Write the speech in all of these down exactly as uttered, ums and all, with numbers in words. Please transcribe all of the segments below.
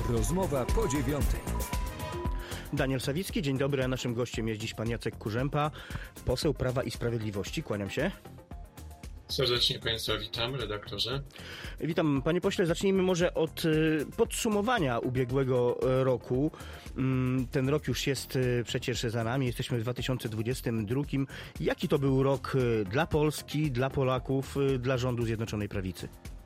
Rozmowa po dziewiątej. Daniel Sawicki, dzień dobry, a naszym gościem jest dziś pan Jacek Kurzępa, poseł Prawa i Sprawiedliwości. Kłaniam się. Serdecznie Państwa witam, redaktorze. Witam, panie pośle. Zacznijmy może od podsumowania ubiegłego roku. Ten rok już jest przecież za nami, jesteśmy w dwa tysiące dwudziestym drugim. Jaki to był rok dla Polski, dla Polaków, dla rządu Zjednoczonej Prawicy?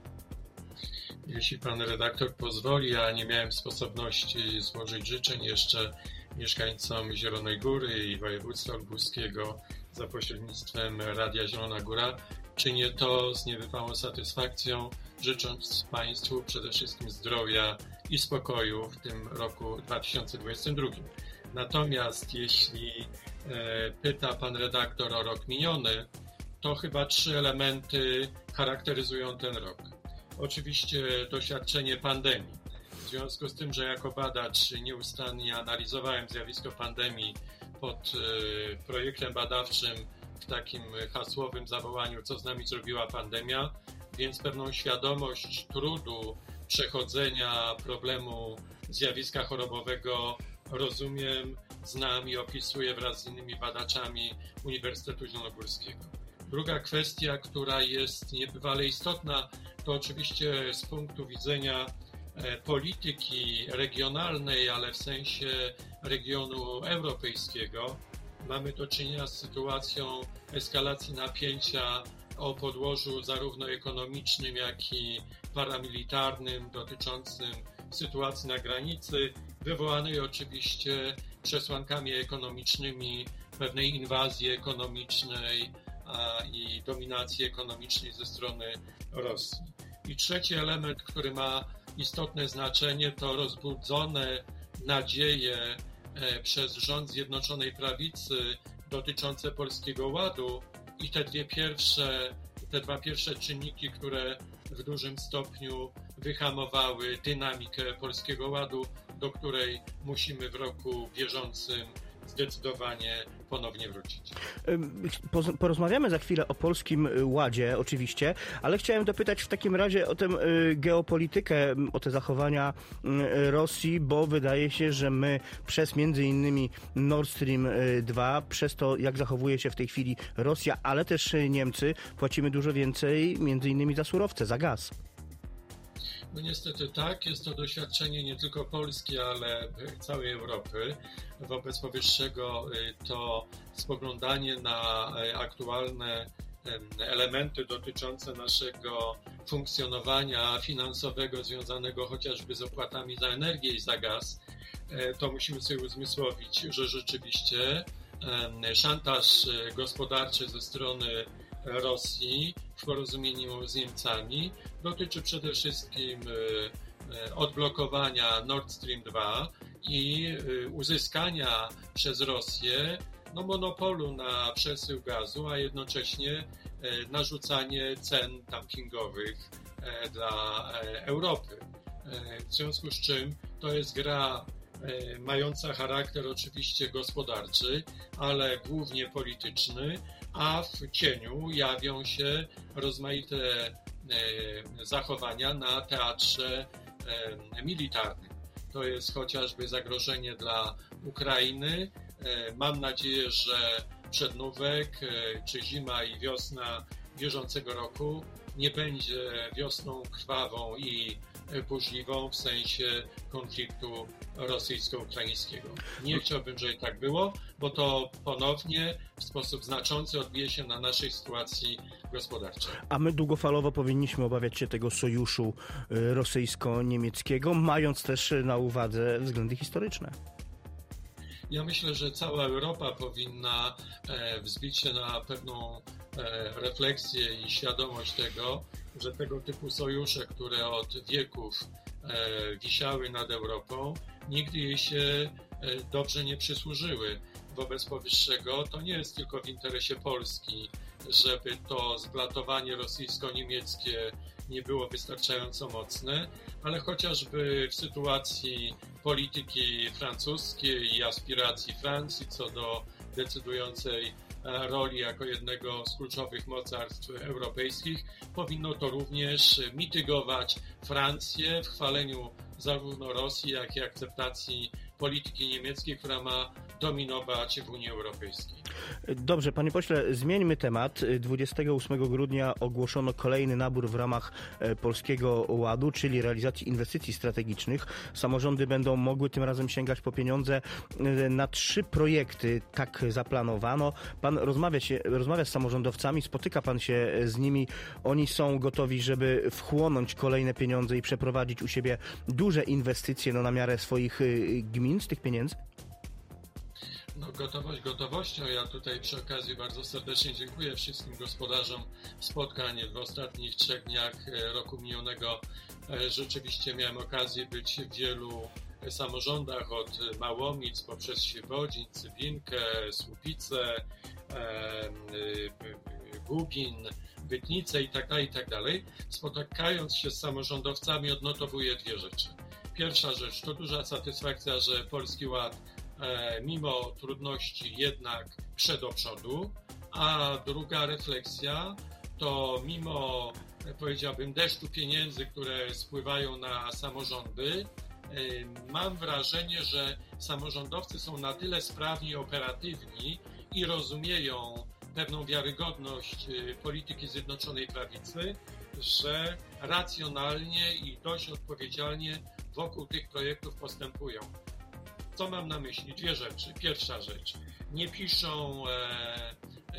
Jeśli pan redaktor pozwoli, ja nie miałem sposobności złożyć życzeń jeszcze mieszkańcom Zielonej Góry i województwa lubuskiego za pośrednictwem Radia Zielona Góra. Czynię to z niebywałą satysfakcją, życząc Państwu przede wszystkim zdrowia i spokoju w tym roku dwa tysiące dwudziestym drugim. Natomiast jeśli e, pyta pan redaktor o rok miniony, to chyba trzy elementy charakteryzują ten rok. Oczywiście doświadczenie pandemii. W związku z tym, że jako badacz nieustannie analizowałem zjawisko pandemii pod e, projektem badawczym w takim hasłowym zawołaniu, co z nami zrobiła pandemia, więc pewną świadomość trudu przechodzenia problemu zjawiska chorobowego rozumiem, znam i opisuję wraz z innymi badaczami Uniwersytetu Zielonogórskiego. Druga kwestia, która jest niebywale istotna, to oczywiście z punktu widzenia polityki regionalnej, ale w sensie regionu europejskiego. Mamy do czynienia z sytuacją eskalacji napięcia o podłożu zarówno ekonomicznym, jak i paramilitarnym dotyczącym sytuacji na granicy, wywołanej oczywiście przesłankami ekonomicznymi pewnej inwazji ekonomicznej a, i dominacji ekonomicznej ze strony Rosji. I trzeci element, który ma istotne znaczenie, to rozbudzone nadzieje przez rząd Zjednoczonej Prawicy dotyczące Polskiego Ładu i te dwie pierwsze, te dwa pierwsze czynniki, które w dużym stopniu wyhamowały dynamikę Polskiego Ładu, do której musimy w roku bieżącym zdecydowanie ponownie wrócić. Porozmawiamy za chwilę o Polskim Ładzie oczywiście, ale chciałem dopytać w takim razie o tę geopolitykę, o te zachowania Rosji, bo wydaje się, że my przez między innymi Nord Stream dwa, przez to jak zachowuje się w tej chwili Rosja, ale też Niemcy, płacimy dużo więcej między innymi za surowce, za gaz. No niestety tak, jest to doświadczenie nie tylko Polski, ale całej Europy. Wobec powyższego to spoglądanie na aktualne elementy dotyczące naszego funkcjonowania finansowego związanego chociażby z opłatami za energię i za gaz, to musimy sobie uzmysłowić, że rzeczywiście szantaż gospodarczy ze strony Rosji w porozumieniu z Niemcami dotyczy przede wszystkim odblokowania Nord Stream dwa i uzyskania przez Rosję no, monopolu na przesył gazu, a jednocześnie narzucanie cen dumpingowych dla Europy. W związku z czym to jest gra mająca charakter oczywiście gospodarczy, ale głównie polityczny, a w cieniu jawią się rozmaite zachowania na teatrze militarnym. To jest chociażby zagrożenie dla Ukrainy. Mam nadzieję, że przednówek, czy zima i wiosna bieżącego roku nie będzie wiosną krwawą i burzliwą w sensie konfliktu rosyjsko-ukraińskiego. Nie chciałbym, żeby tak było, bo to ponownie w sposób znaczący odbije się na naszej sytuacji gospodarczej. A my długofalowo powinniśmy obawiać się tego sojuszu rosyjsko-niemieckiego, mając też na uwadze względy historyczne. Ja myślę, że cała Europa powinna e, wzbić się na pewną e, refleksję i świadomość tego, że tego typu sojusze, które od wieków e, wisiały nad Europą, nigdy jej się e, dobrze nie przysłużyły. Wobec powyższego to nie jest tylko w interesie Polski, żeby to zblatowanie rosyjsko-niemieckie nie było wystarczająco mocne, ale chociażby w sytuacji polityki francuskiej i aspiracji Francji co do decydującej roli jako jednego z kluczowych mocarstw europejskich, powinno to również mitygować Francję w chwaleniu zarówno Rosji, jak i akceptacji polityki niemieckiej, która ma dominować w Unii Europejskiej. Dobrze, panie pośle, zmieńmy temat. dwudziestego ósmego grudnia ogłoszono kolejny nabór w ramach Polskiego Ładu, czyli realizacji inwestycji strategicznych. Samorządy będą mogły tym razem sięgać po pieniądze na trzy projekty, tak zaplanowano. Pan rozmawia, się, rozmawia z samorządowcami, spotyka pan się z nimi. Oni są gotowi, żeby wchłonąć kolejne pieniądze i przeprowadzić u siebie duże inwestycje no, na miarę swoich gmin z tych pieniędzy? No, gotowość gotowością. Ja tutaj przy okazji bardzo serdecznie dziękuję wszystkim gospodarzom spotkań w ostatnich trzech dniach roku minionego. Rzeczywiście miałem okazję być w wielu samorządach, od Małomic poprzez Świebodzin, Cybinkę, Słupice, Gubin, Bytnice i tak dalej, i tak dalej. Spotykając się z samorządowcami, odnotowuję dwie rzeczy. Pierwsza rzecz to duża satysfakcja, że Polski Ład mimo trudności jednak szedł do przodu, a druga refleksja to mimo, powiedziałbym, deszczu pieniędzy, które spływają na samorządy, mam wrażenie, że samorządowcy są na tyle sprawni i operatywni i rozumieją pewną wiarygodność polityki Zjednoczonej Prawicy, że racjonalnie i dość odpowiedzialnie wokół tych projektów postępują. Co mam na myśli? Dwie rzeczy. Pierwsza rzecz. Nie piszą e, e,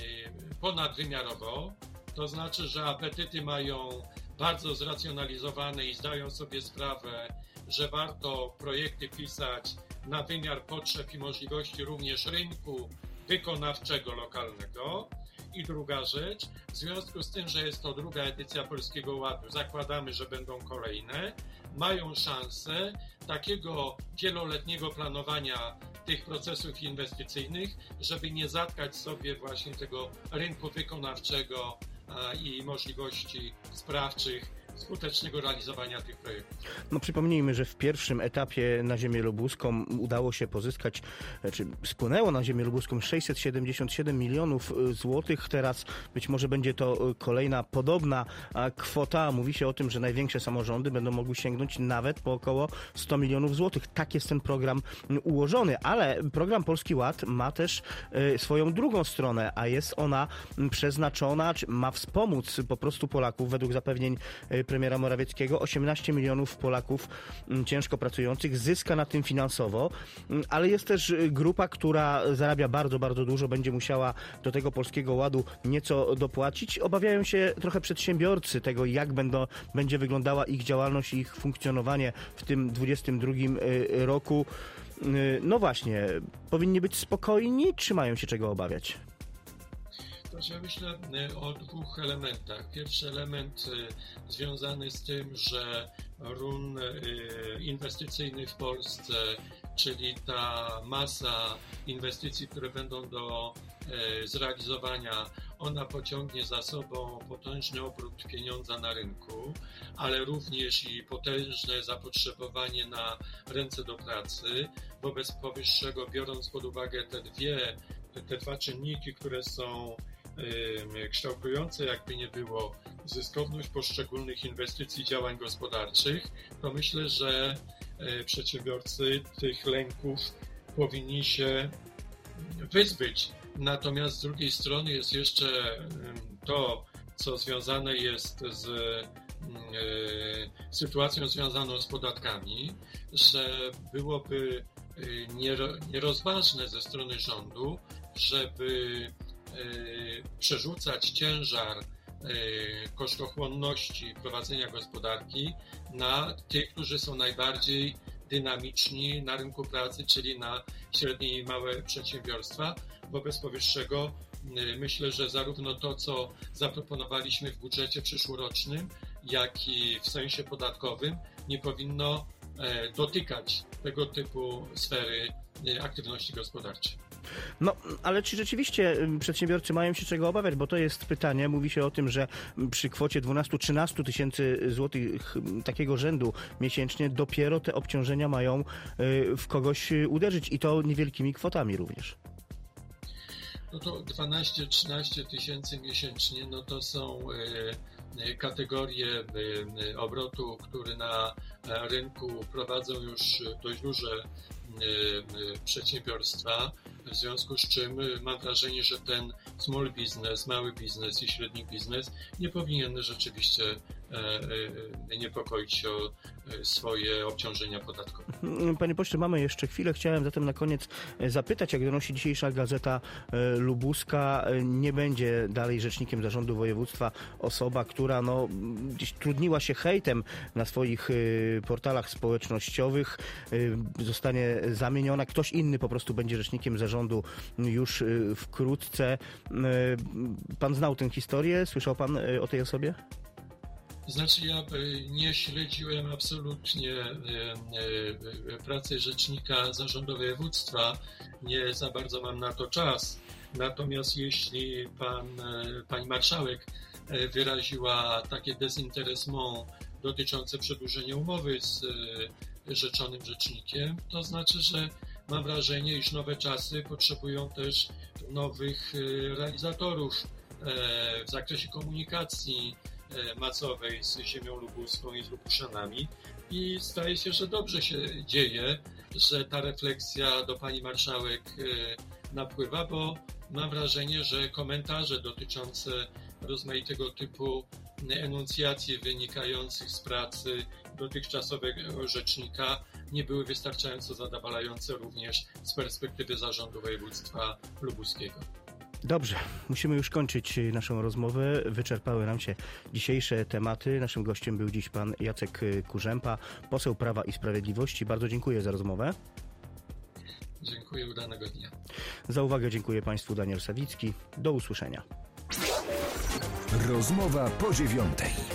ponadwymiarowo, to znaczy, że apetyty mają bardzo zracjonalizowane i zdają sobie sprawę, że warto projekty pisać na wymiar potrzeb i możliwości również rynku wykonawczego lokalnego. I druga rzecz, w związku z tym, że jest to druga edycja Polskiego Ładu, zakładamy, że będą kolejne, mają szansę takiego wieloletniego planowania tych procesów inwestycyjnych, żeby nie zatkać sobie właśnie tego rynku wykonawczego i możliwości sprawczych skutecznego realizowania tych projektów. No przypomnijmy, że w pierwszym etapie na ziemię lubuską udało się pozyskać, czy spłynęło na ziemię lubuską sześćset siedemdziesiąt siedem milionów złotych. Teraz być może będzie to kolejna podobna kwota. Mówi się o tym, że największe samorządy będą mogły sięgnąć nawet po około sto milionów złotych. Tak jest ten program ułożony, ale program Polski Ład ma też swoją drugą stronę, a jest ona przeznaczona, czy ma wspomóc po prostu Polaków według zapewnień premiera Morawieckiego. osiemnaście milionów Polaków ciężko pracujących zyska na tym finansowo, ale jest też grupa, która zarabia bardzo, bardzo dużo, będzie musiała do tego Polskiego Ładu nieco dopłacić. Obawiają się trochę przedsiębiorcy tego, jak będą, będzie wyglądała ich działalność i ich funkcjonowanie w tym dwudziestym drugim roku. No właśnie, powinni być spokojni, czy mają się czego obawiać? Ja myślę o dwóch elementach. Pierwszy element związany z tym, że run inwestycyjny w Polsce, czyli ta masa inwestycji, które będą do zrealizowania, ona pociągnie za sobą potężny obrót pieniądza na rynku, ale również i potężne zapotrzebowanie na ręce do pracy. Wobec powyższego, biorąc pod uwagę te dwie, te dwa czynniki, które są kształtujące, jakby nie było, zyskowność poszczególnych inwestycji, działań gospodarczych, to myślę, że przedsiębiorcy tych lęków powinni się wyzbyć. Natomiast z drugiej strony jest jeszcze to, co związane jest z sytuacją związaną z podatkami, że byłoby nierozważne ze strony rządu, żeby przerzucać ciężar kosztochłonności prowadzenia gospodarki na tych, którzy są najbardziej dynamiczni na rynku pracy, czyli na średnie i małe przedsiębiorstwa. Wobec powyższego myślę, że zarówno to, co zaproponowaliśmy w budżecie przyszłorocznym, jak i w sensie podatkowym, nie powinno dotykać tego typu sfery aktywności gospodarczej. No, ale czy rzeczywiście przedsiębiorcy mają się czego obawiać? Bo to jest pytanie. Mówi się o tym, że przy kwocie dwunastu do trzynastu tysięcy złotych takiego rzędu miesięcznie dopiero te obciążenia mają w kogoś uderzyć i to niewielkimi kwotami również. No to dwanaście do trzynastu tysięcy miesięcznie, no to są kategorie obrotu, który na rynku prowadzą już dość duże przedsiębiorstwa, w związku z czym mam wrażenie, że ten small business, mały biznes i średni biznes nie powinien rzeczywiście niepokoić się o swoje obciążenia podatkowe. Panie pośle, mamy jeszcze chwilę. Chciałem zatem na koniec zapytać, jak donosi dzisiejsza Gazeta Lubuska, nie będzie dalej rzecznikiem zarządu województwa osoba, która no, gdzieś trudniła się hejtem na swoich portalach społecznościowych, zostanie zamieniona. Ktoś inny po prostu będzie rzecznikiem zarządu już wkrótce. Pan znał tę historię? Słyszał pan o tej osobie? Znaczy ja nie śledziłem absolutnie pracy rzecznika zarządu województwa, nie za bardzo mam na to czas. Natomiast jeśli pan, pani marszałek wyraziła takie dezinteresement dotyczące przedłużenia umowy z rzeczonym rzecznikiem, to znaczy, że mam wrażenie, iż nowe czasy potrzebują też nowych realizatorów w zakresie komunikacji masowej z ziemią lubuską i z Lubuszanami i zdaje się, że dobrze się dzieje, że ta refleksja do pani marszałek napływa, bo mam wrażenie, że komentarze dotyczące rozmaitego typu enuncjacji wynikających z pracy dotychczasowego rzecznika nie były wystarczająco zadowalające również z perspektywy zarządu województwa lubuskiego. Dobrze, musimy już kończyć naszą rozmowę. Wyczerpały nam się dzisiejsze tematy. Naszym gościem był dziś pan Jacek Kurzępa, poseł Prawa i Sprawiedliwości. Bardzo dziękuję za rozmowę. Dziękuję, udanego dnia. Za uwagę dziękuję państwu. Daniel Sawicki. Do usłyszenia. Rozmowa po dziewiątej.